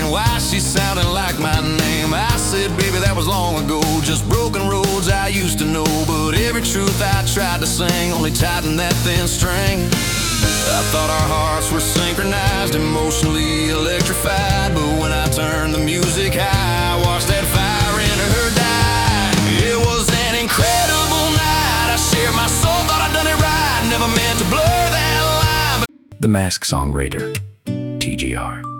saying why she sounded like my name. I said, baby, that was long ago, just broken roads I used to know. But every truth I tried to sing only tightened that thin string. I thought our hearts were synchronized, emotionally electrified. But when I turned the music high, I watched that fire in her die. It was an incredible night. I shared my soul, thought I'd done it right. Never meant to blur that line. The Masked Songwriter, TGR.